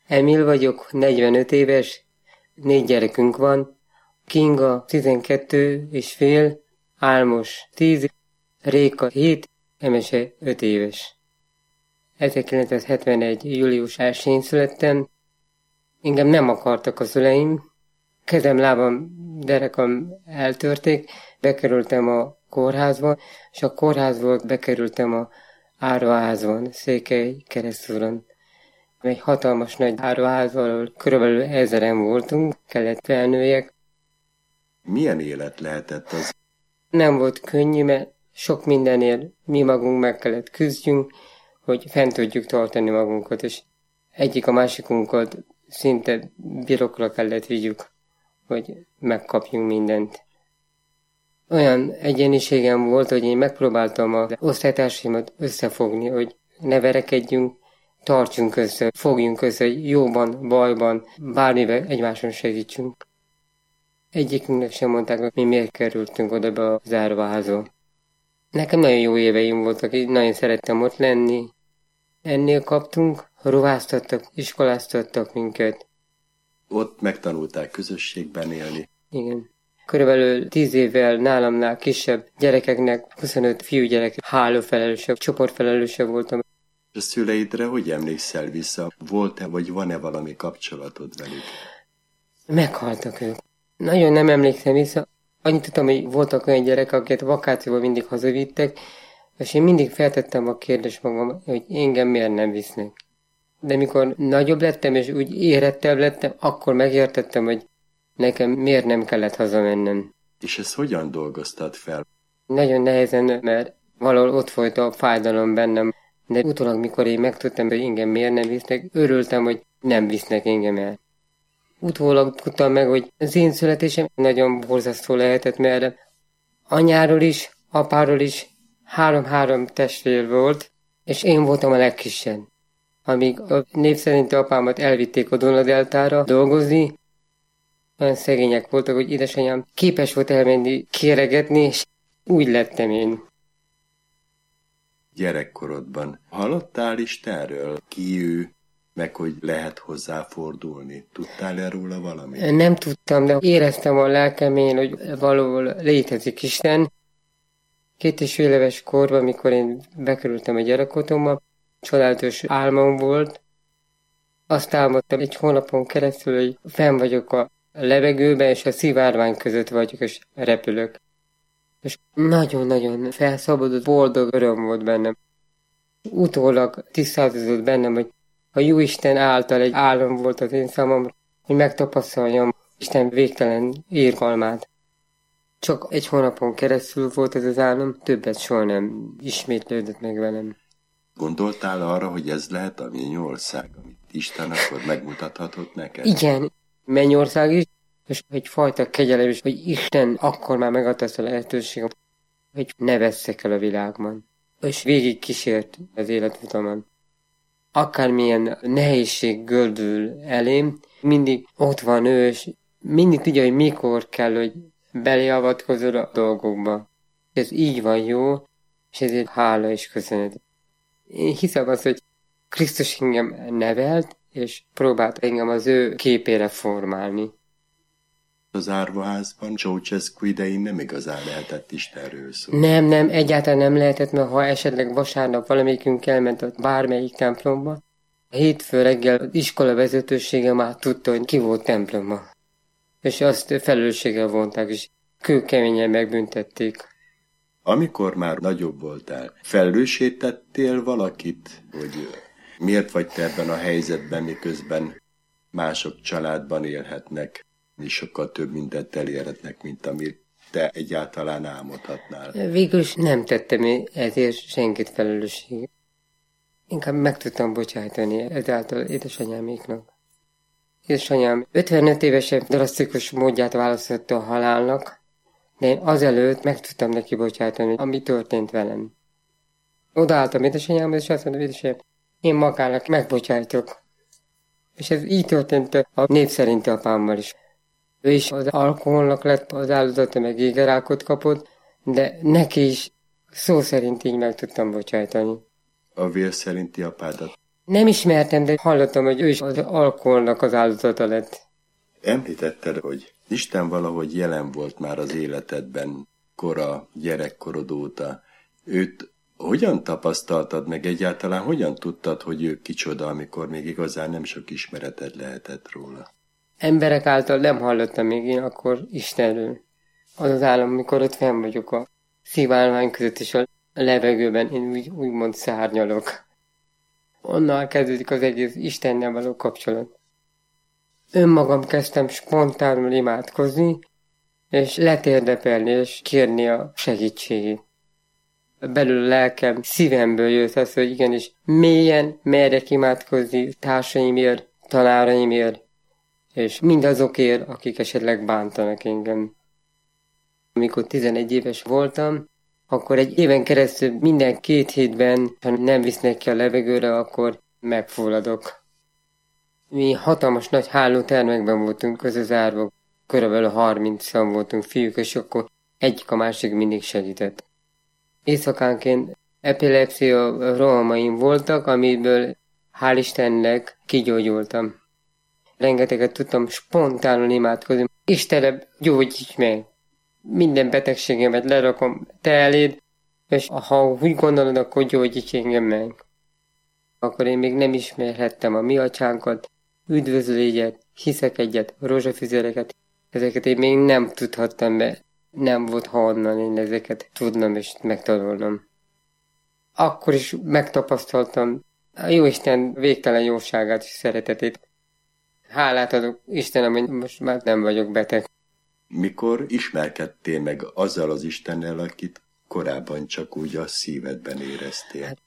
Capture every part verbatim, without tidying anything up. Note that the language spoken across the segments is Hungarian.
Emil vagyok, negyvenöt éves, négy gyerekünk van, Kinga tizenkettő és fél, Álmos tíz, Réka hét, Emese öt éves. ezerkilencszázhetvenegy. július elsején születtem. Engem nem akartak a szüleim. Kezem, lábam, derekam eltörték. Bekerültem a kórházba, és a kórházból bekerültem a áruházban, Székely Keresztúron. Egy hatalmas nagy áruházban, ahol körülbelül ezeren voltunk, kellett felnőjek. Milyen élet lehetett az? Nem volt könnyű, mert sok mindenért mi magunk meg kellett küzdjünk, hogy fent tudjuk tartani magunkat, és egyik a másikunkat szinte birokra kellett vigyük, hogy megkapjunk mindent. Olyan egyéniségem volt, hogy én megpróbáltam az osztálytársaimat összefogni, hogy ne verekedjünk, tartsunk össze, fogjunk össze, hogy jóban, bajban, bármivel egymáson segítsünk. Egyikünknek sem mondták, hogy mi miért kerültünk oda be a zárvaházba. Nekem nagyon jó éveim voltak, így nagyon szerettem ott lenni. Ennél kaptunk, ruháztattak, iskoláztattak minket. Ott megtanulták közösségben élni. Igen. Körülbelül tíz évvel nálamnál kisebb gyerekeknek, huszonöt fiúgyerek hálófelelőse, csoportfelelőse voltam. A szüleidre hogy emlékszel vissza? Volt-e vagy van-e valami kapcsolatod velük? Meghaltak ők. Nagyon nem emlékszem vissza. Annyit tudtam, hogy voltak olyan gyerekek, akiket vakációban mindig hazavittek, és én mindig feltettem a kérdést magam, hogy engem miért nem visznek. De mikor nagyobb lettem, és úgy érettebb lettem, akkor megértettem, hogy nekem miért nem kellett hazamennem. És ezt hogyan dolgoztad fel? Nagyon nehezen, mert valahol ott volt a fájdalom bennem, de utólag, mikor én megtudtam, hogy engem miért nem visznek, örültem, hogy nem visznek engem el. Utólag tudtam meg, hogy az én születésem nagyon borzasztó lehetett, mert anyáról is, apáról is három-három testvér volt, és én voltam a legkisebb. Amíg a név szerinti apámat elvitték a Duna-deltára dolgozni, olyan szegények voltak, hogy édesanyám képes volt elmenni kéregetni, és úgy lettem én. Gyerekkorodban hallottál Istenről? Ki ő? Meg hogy lehet hozzáfordulni. Tudtál-e róla valamit? Nem tudtam, de éreztem a lelkemén, hogy valahol létezik Isten. Két és fél éves korban, mikor én bekerültem a gyerekotthonba, csodálatos álmom volt. Azt álmodtam egy hónapon keresztül, hogy fenn vagyok a levegőben, és a szivárvány között vagyok, és repülök. És nagyon-nagyon felszabadult, boldog öröm volt bennem. Utólag tisztázódott bennem, hogy a Jóisten által egy álom volt az én számomra, hogy megtapasztaljam Isten végtelen irgalmát. Csak egy hónapon keresztül volt ez az álom, többet soha nem ismétlődött meg velem. Gondoltál arra, hogy ez lehet a mennyország, amit Isten akkor megmutathatott neked? Igen, mennyország is, és egyfajta kegyelem is, hogy Isten akkor már megadta ezt a lehetőséget, hogy ne vesszek el a világban. És végig kísért az életutamon. Akármilyen nehézség gördül elém, mindig ott van ő, és mindig tudja, hogy mikor kell, hogy beleavatkozol a dolgokba. Ez így van jó, és ezért hála és köszönet. Én hiszem azt, hogy Krisztus engem nevelt, és próbált engem az ő képére formálni. Az árvaházban Ceausescu idején nem igazán lehetett Istenről szólni. Nem, nem, egyáltalán nem lehetett, mert ha esetleg vasárnap valamelyikünk elment a bármelyik templomba, hétfő reggel az iskola vezetősége már tudta, hogy ki volt templomba. És azt felelősséggel vonták, és kőkeményen megbüntették. Amikor már nagyobb voltál, felelőssé tettél valakit, hogy miért vagy te ebben a helyzetben, miközben mások családban élhetnek, és sokkal több mindent elérhetnek, mint amit te egyáltalán álmodhatnál. Végül nem tettem ezért senkit felelősséget. Inkább meg tudtam bocsájtani ezáltal édesanyáméknak. Édesanyám ötvenöt évesen drasztikus módját választotta a halálnak, de én azelőtt meg tudtam neki bocsájtani, ami történt velem. Odaálltam édesanyámhoz, és azt mondtam, édesanyám, én magának megbocsájtok. És ez így történt a név szerinti apámmal is. Ő is az alkoholnak lett az áldozata, meg égerákot kapott, de neki is szó szerint így meg tudtam bocsájtani. A vér szerinti apádat Nem ismertem, de hallottam, hogy ő is az alkoholnak az áldozata lett. Említetted, hogy Isten valahogy jelen volt már az életedben, kora, gyerekkorod óta. Őt hogyan tapasztaltad meg egyáltalán, hogyan tudtad, hogy ő kicsoda, amikor még igazán nem sok ismereted lehetett róla? Emberek által nem hallottam még én akkor Istenről. Az az állam, amikor ott fenn vagyok a szivárvány között és a levegőben, én úgy, úgymond szárnyalok. Onnan kezdődik az egész Istennel való kapcsolat. Önmagam kezdtem spontánul imádkozni, és letérdepelni, és kérni a segítségét. Belül a lelkem, szívemből jött az, hogy igenis mélyen merjek imádkozni társaimért, tanáraimért, és mindazokért, akik esetleg bántanak engem. Amikor tizenegy éves voltam, akkor egy éven keresztül minden két hétben, ha nem visznek ki a levegőre, akkor megfulladok. Mi hatalmas nagy hálótermekben voltunk közözárva, körülbelül harmincan voltunk fiúk, és akkor egyik a másik mindig segített. Éjszakánként epilepszia rohamaim voltak, amiből hál' Istennek kigyógyultam. Rengeteget tudtam spontánul imádkozni. Istenem, gyógyíts meg! Minden betegségemet lerakom te eléd, és ha úgy gondolod, akkor gyógyíts engem meg. Akkor én még nem ismerhettem a mi atyánkat, üdvözlégyet, hiszek egyet, rózsafüzereket. Ezeket én még nem tudhattam be. Nem volt honnan én ezeket tudnom és megtanulnom. Akkor is megtapasztaltam a Jóisten végtelen jóságát és szeretetét. Hálát adok Istenem, hogy most már nem vagyok beteg. Mikor ismerkedtél meg azzal az Istennel, akit korábban csak úgy a szívedben éreztél? Hát,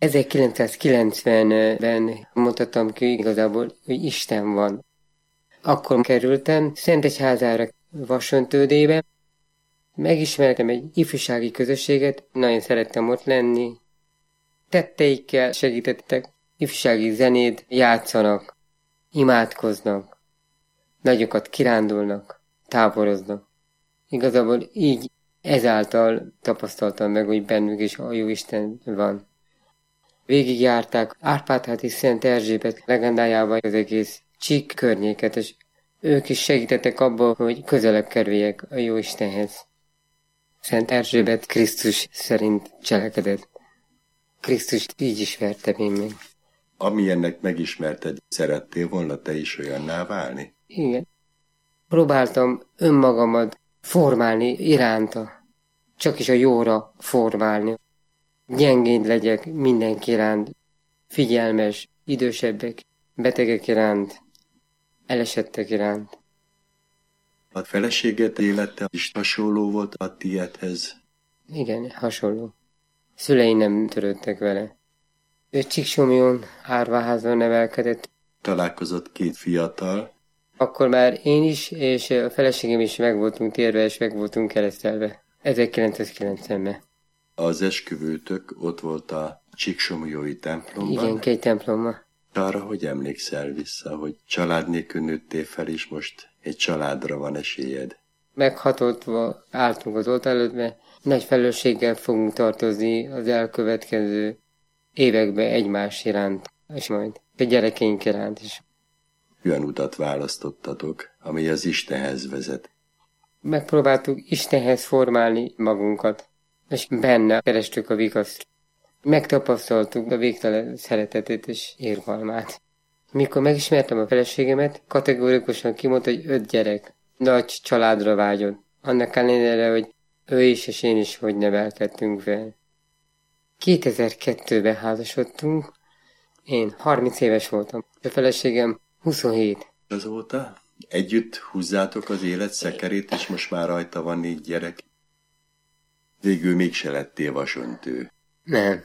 ezerkilencszázkilencvenben mondhatom ki igazából, hogy Isten van. Akkor kerültem Szentegyházára, Vasöntődébe. Megismertem egy ifjúsági közösséget, nagyon szerettem ott lenni. Tetteikkel segítettek, ifjúsági zenét játszanak, imádkoznak, nagyokat kirándulnak, táboroznak. Igazából így ezáltal tapasztaltam meg, hogy bennük is a jó Isten van. Végigjárták Árpád-házi Szent Erzsébet legendájában az egész Csík környéket, és ők is segítettek abban, hogy közelebb kerüljek a jó Istenhez. Szent Erzsébet Krisztus szerint cselekedett. Krisztust így ismertem én meg. Amilyennek megismerted, szerettél volna te is olyanná válni? Igen. Próbáltam önmagamat formálni iránta. Csak is a jóra formálni. Gyengéd legyek mindenki iránt. Figyelmes, idősebbek, betegek iránt, elesettek iránt. A feleséged élete is hasonló volt a tiédhez? Igen, hasonló. Szülei nem törődtek vele. Ő Csíksomlyón árvaházban nevelkedett. Találkozott két fiatal. Akkor már én is, és a feleségem is meg voltunk térve, és meg voltunk keresztelve. ezerkilencszázkilencvenben. Az esküvőtök ott volt a Csíksomlyói templomban? Igen, két templomban. Arra, hogy emlékszel vissza, hogy család nélkül nőttél fel, és most egy családra van esélyed? Meghatoltva álltunk az oltár előtt, mert nagy felelősséggel fogunk tartozni az elkövetkező években egymás iránt, és majd a gyerekeink iránt is. Olyan utat választottatok, ami az Istenhez vezet? Megpróbáltuk Istenhez formálni magunkat, és benne kerestük a vikaszt. Megtapasztaltuk a végtelen szeretetét és irgalmát. Mikor megismertem a feleségemet, kategórikusan kimondta, hogy öt gyerek. Nagy családra vágyott. Annak ellenére, hogy ő is és én is hogy nevelkedtünk fel. kétezer-kettőben házasodtunk, én harminc éves voltam, a feleségem huszonhét. Azóta együtt húzzátok az élet szekerét, és most már rajta van négy gyerek. Végül mégse lettél vasöntő. Nem.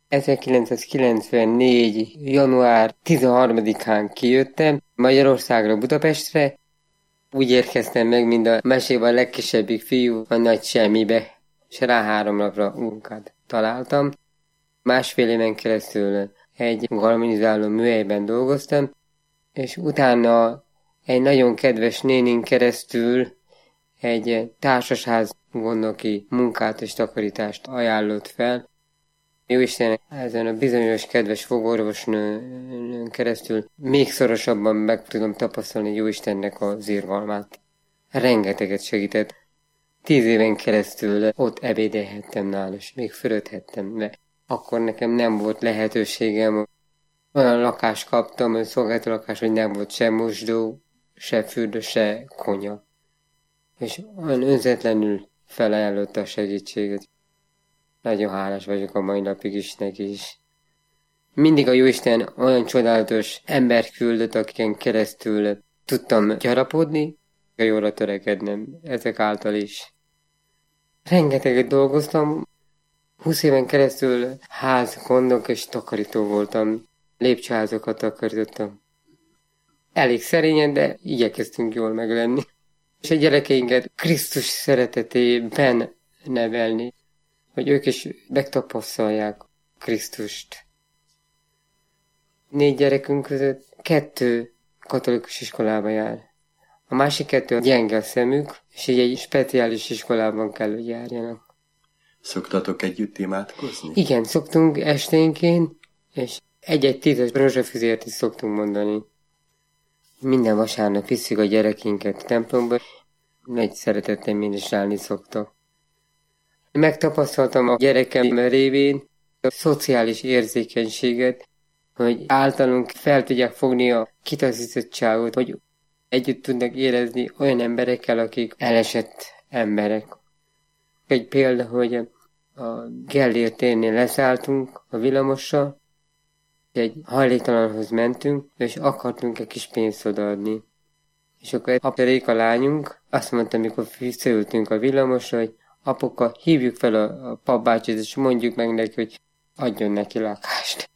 ezerkilencszázkilencvennégy. január tizenharmadikán kijöttem Magyarországra, Budapestre. Úgy érkeztem meg, mint a mesében a legkisebbik fiú a nagy semmibe, és rá három napra munkát találtam. Másfél éven keresztül egy galvanizáló műhelyben dolgoztam, és utána egy nagyon kedves nénin keresztül egy társasház gondnoki munkát és takarítást ajánlott fel. Jóisten ezen a bizonyos kedves fogorvosnőn keresztül még szorosabban meg tudom tapasztalni Jóistennek az irgalmát. Rengeteget segített. Tíz éven keresztül ott ebédelhettem nála, és még fürödhettem, de akkor nekem nem volt lehetőségem. Olyan lakást kaptam, olyan szolgáltató lakás, hogy nem volt se mosdó, se fürdő, se konya. És olyan önzetlenül felajánlotta a segítséget. Nagyon hálás vagyok a mai napig is neki is. Mindig a Jóisten olyan csodálatos ember küldött, akiken keresztül tudtam gyarapodni, a jóra törekednem, ezek által is. Rengeteget dolgoztam, húsz éven keresztül házgondok és takarító voltam, lépcsőházakat takarítottam. Elég szerényen, de igyekeztünk jól meglenni. És a gyerekeinket Krisztus szeretetében nevelni, hogy ők is megtapasztalják Krisztust. Négy gyerekünk között kettő katolikus iskolába jár. A másik kettő gyenge a szemük, és így egy speciális iskolában kell, hogy járjanak. Szoktatok együtt imádkozni? Igen, szoktunk esténként, és egy-egy tízes rozsafüzért is szoktunk mondani. Minden vasárnap visszük a gyerekénket a templomba, egy szeretettem én is állni szoktak. Megtapasztaltam a gyerekem révén a szociális érzékenységet, hogy általunk fel tudják fogni a kitaszítottságot, hogy együtt tudnak érezni olyan emberekkel, akik elesett emberek. Egy példa, hogy a Gellért térnél leszálltunk a villamossal, egy hajléktalanhoz mentünk, és akartunk egy kis pénzt odaadni. És akkor a Réka lányunk azt mondta, amikor visszaültünk a villamosra, hogy apuka, hívjuk fel a, a papbácsit, és mondjuk meg neki, hogy adjon neki lakást.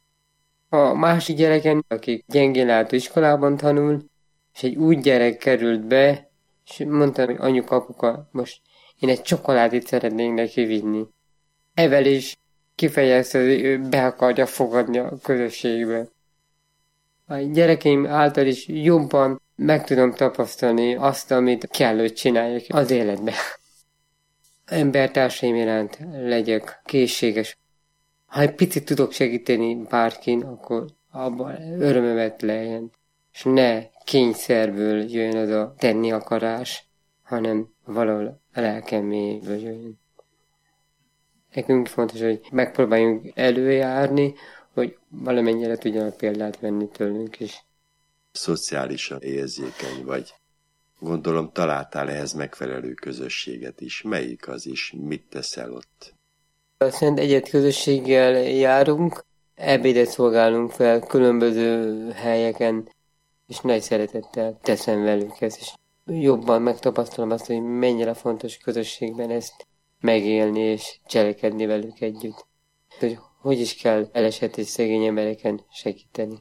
A másik gyerekem, aki gyengén látó iskolában tanul, és egy úgy gyerek került be, és mondta, hogy anyuka, apuka, most én egy csokoládét szeretnék neki vinni. Evel is kifejezte, hogy ő be akarja fogadni a közösségbe. A gyerekeim által is jobban meg tudom tapasztalni azt, amit kell, hogy csináljak az életben. Embertársaim iránt legyek készséges. Ha egy picit tudok segíteni bárkin, akkor abban örömömet lejjen. És ne kényszerből jöjjön az a tenni akarás, hanem valahol a lelkem mélyéből jöjjön. Nekünk fontos, hogy megpróbáljunk előjárni, hogy valamennyire tudjanak példát venni tőlünk is. Szociálisan érzékeny vagy. Gondolom találtál ehhez megfelelő közösséget is. Melyik az is? Mit teszel ott? A Szent Egyet közösséggel járunk, ebédet szolgálunk fel különböző helyeken, és nagy szeretettel teszem velük ezt, és jobban megtapasztalom azt, hogy mennyire fontos közösségben ezt megélni és cselekedni velük együtt. Hogy hogy is kell elesett és szegény embereken segíteni.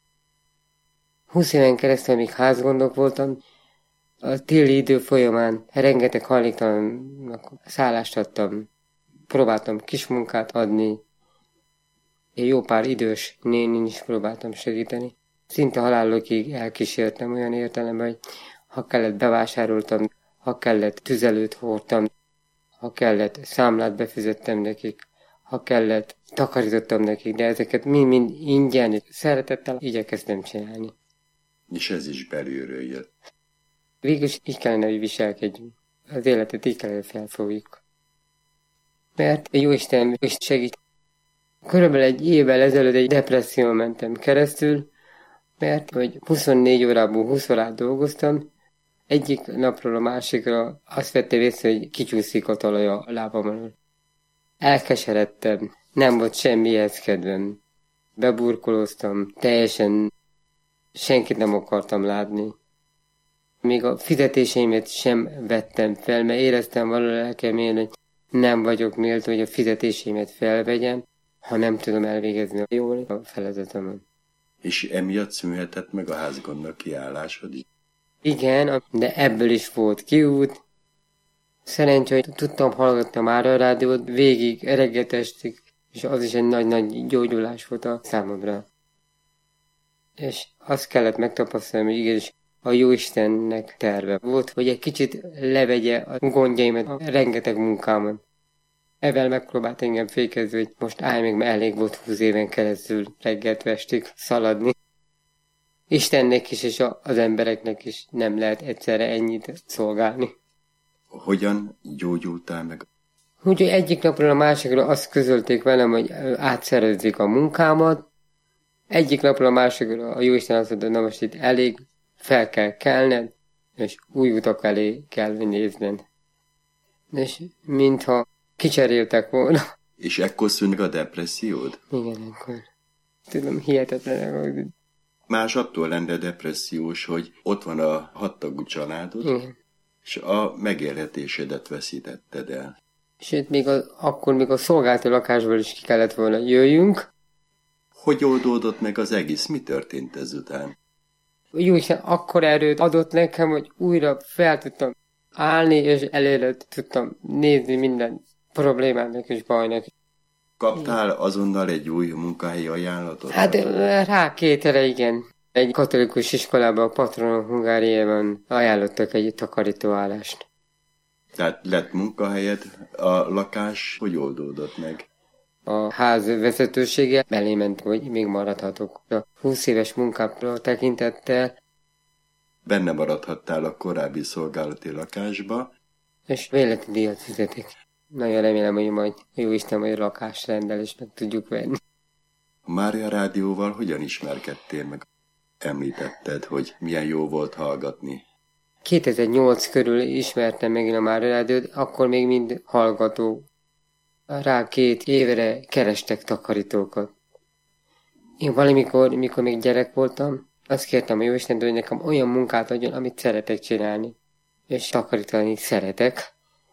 Húsz éven keresztül, amíg házgondok voltam, a téli idő folyamán rengeteg hajléktalannak szállást adtam. Próbáltam kis munkát adni. Én jó pár idős nénin is próbáltam segíteni. Szinte halálokig elkísértem olyan értelemben, hogy ha kellett bevásároltam, ha kellett tüzelőt hordtam, ha kellett számlát befizettem nekik, ha kellett takarítottam nekik, de ezeket mind-mind ingyen, szeretettel igyekeztem csinálni. És ez is belülről jött. Végülis így kellene, hogy viselkedjünk. Az életet így kellene, hogy felfogjuk. Mert Jóisten is segít. Körülbelül egy évvel ezelőtt egy depresszión mentem keresztül, mert hogy huszonnégy órából húsz órát dolgoztam, egyik napról a másikra azt vette észre, hogy kicsúszik a talaj a lábamon. Elkeseredtem, nem volt semmihez kedvem. Beburkolóztam, teljesen senkit nem akartam látni. Még a fizetéseimet sem vettem fel, mert éreztem valahol lelkemén, hogy nem vagyok méltó, hogy a fizetéseimet felvegyem, ha nem tudom elvégezni jól a feladatomon. És emiatt szűnhetett meg a házgondnak kiállásod is? Igen, de ebből is volt kiút. Szerencsé, hogy tudtam hallgatni már a rádiót végig, reggelt estig, és az is egy nagy-nagy gyógyulás volt a számomra. És azt kellett megtapasztalni, hogy igenis a Jóistennek terve volt, hogy egy kicsit levegye a gondjaimat a rengeteg munkámon. Evel megpróbált engem fékezni, hogy most állj meg, mert elég volt húsz éven keresztül reggeltől estig szaladni. Istennek is, és az embereknek is nem lehet egyszerre ennyit szolgálni. Hogyan gyógyultál meg? Úgyhogy egyik napról a másikra azt közölték velem, hogy átszerezzék a munkámat. Egyik napról a másikra a Jóisten azt mondta, na most itt elég, fel kell kelned, és új utak elé kell nézned. És mintha kicseréltek volna. És ekkor szűnt a depressziód? Igen, ekkor. Tudom, hihetetlen. Más attól lenne depressziós, hogy ott van a hattagú családod, igen, és a megélhetésedet veszítetted el. Sőt, még az, akkor még a szolgálati lakásból is ki kellett volna jöjjünk. Hogy oldódott meg az egész? Mi történt ezután? Jóisten akkor erőt adott nekem, hogy újra fel tudtam állni, és előre tudtam nézni minden problémának és bajnak. Kaptál azonnal egy új munkahelyi ajánlatot? Hát rá két erre, igen. Egy katolikus iskolában, a Patronon Hungáriában ajánlottak egy takarítóállást. Tehát lett munkahelyed, a lakás hogy oldódott meg? A ház vezetősége elé ment, hogy még maradhatok. A húsz éves munkámra tekintettel. Benne maradhattál a korábbi szolgálati lakásba. És véleti díjat fizetik. Nagyon remélem, hogy majd jó Isten, hogy lakásrendelést meg tudjuk venni. A Mária Rádióval hogyan ismerkedtél meg? Említetted, hogy milyen jó volt hallgatni. kétezer-nyolc körül ismertem meg a Mária Rádiót, akkor még mind hallgató. Rá két évre kerestek takarítókat. Én valamikor, mikor még gyerek voltam, azt kértem a Jóistentől, hogy nekem olyan munkát adjon, amit szeretek csinálni. És takarítani szeretek.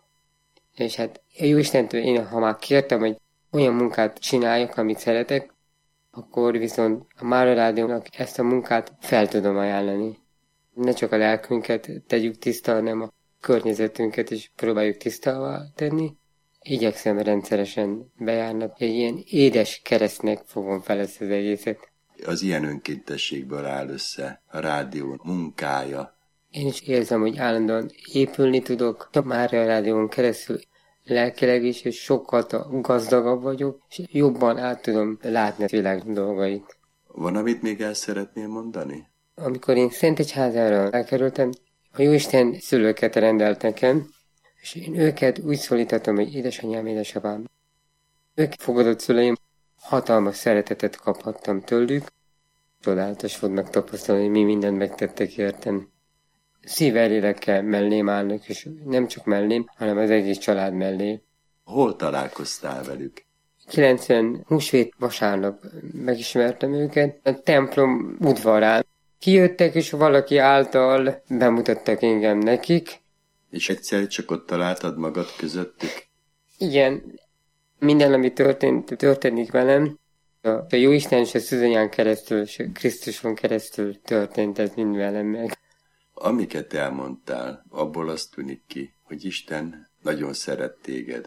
És hát a Jóistentől én, ha már kértem, hogy olyan munkát csináljak, amit szeretek, akkor viszont a Mária Rádiónak ezt a munkát fel tudom ajánlani. Ne csak a lelkünket tegyük tiszta, hanem a környezetünket is próbáljuk tisztává tenni. Igyekszem rendszeresen bejárni, egy ilyen édes keresztnek fogom fel ezt az egészet. Az ilyen önkéntességből áll össze a rádió munkája. Én is érzem, hogy állandóan épülni tudok, a Mária Rádión keresztül lelkileg is, és sokkal gazdagabb vagyok, és jobban át tudom látni a világ dolgait. Van, amit még el szeretnél mondani? Amikor én Szentegyházára elkerültem, a Jóisten szülőket rendelt nekem, és én őket úgy szólítottam, hogy édesanyám, édesapám. Ők fogadott szüleim, hatalmas szeretetet kaphattam tőlük. Csodálatos volt megtapasztalni, hogy mi mindent megtettek értem. Szívvel, lélekkel mellém állnak, és nem csak mellém, hanem az egész család mellé. Hol találkoztál velük? kilencven húsvét vasárnap megismertem őket, a templom udvarán. Kijöttek, és valaki által bemutattak engem nekik. És egyszer csak ott találtad magad közöttük? Igen. Minden, ami történt, történik velem, a Jóisten és a szűzanyán keresztül, és a Krisztuson keresztül történt ez mind velem meg. Amiket elmondtál, abból azt tűnik ki, hogy Isten nagyon szeret téged.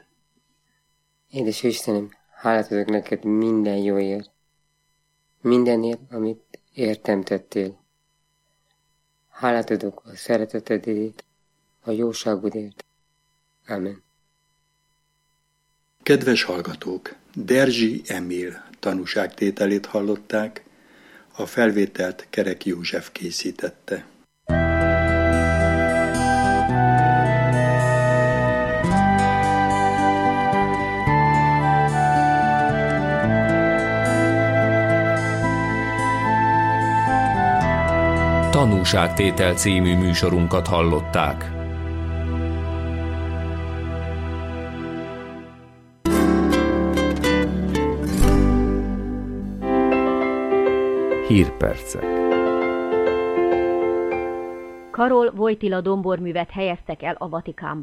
Édes Istenem, hálát adok neked minden jóért. Mindenért, amit értem tettél. Hálát adok a szeretetedért, a jóságodért. Amen. Kedves hallgatók, Derzsi Emil tanúságtételét hallották, a felvételt Kerek József készítette. Tanúságtétel című műsorunkat hallották. Hírpercek. Karol Wojtyla domborművet helyeztek el a Vatikánban.